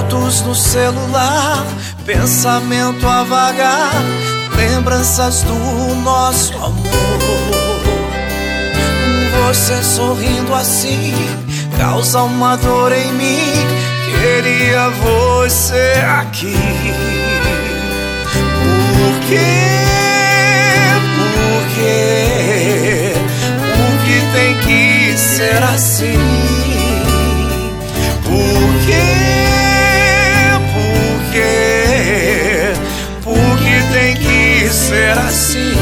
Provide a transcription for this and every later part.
Fotos no celular, pensamento a vagar, lembranças do nosso amor. Você sorrindo assim causa uma dor em mim. Queria você aqui. Por quê? Por quê? Por que tem que ser assim? Por quê? Por quê? Por que tem que ser assim?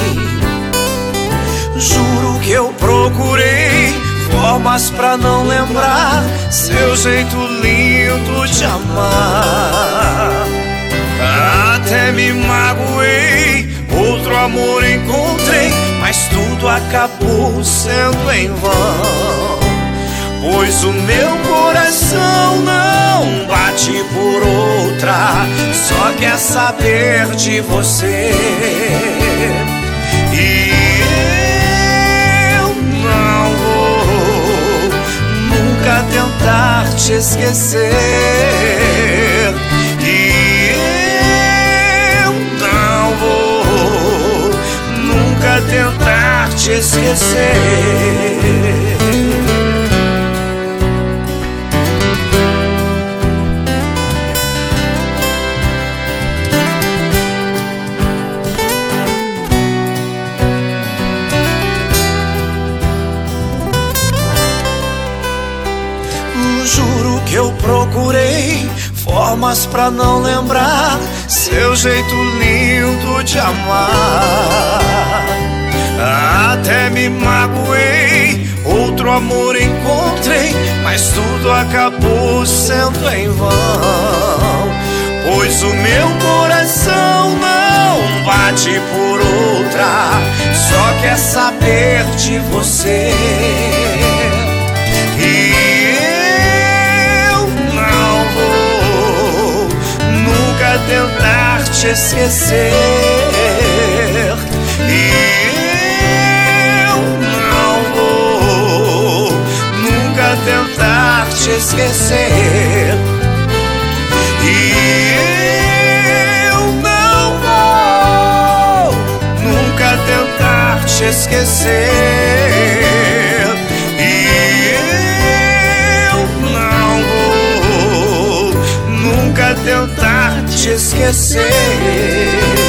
Juro que eu procurei formas pra não lembrar seu jeito lindo de amar. Até me magoei, outro amor encontrei, mas tudo acabou sendo em vão. Pois o meu coração não bate por outra, só quer saber de você. E eu não vou nunca tentar te esquecer. E eu não vou nunca tentar te esquecer. Juro que eu procurei formas pra não lembrar seu jeito lindo de amar. Até me magoei, outro amor encontrei, mas tudo acabou sendo em vão. Pois o meu coração não bate por outra, só quer saber de você. Tentar te esquecer. E eu não vou nunca tentar te esquecer. E eu não vou nunca tentar te esquecer. E eu não vou nunca tentar te esquecer.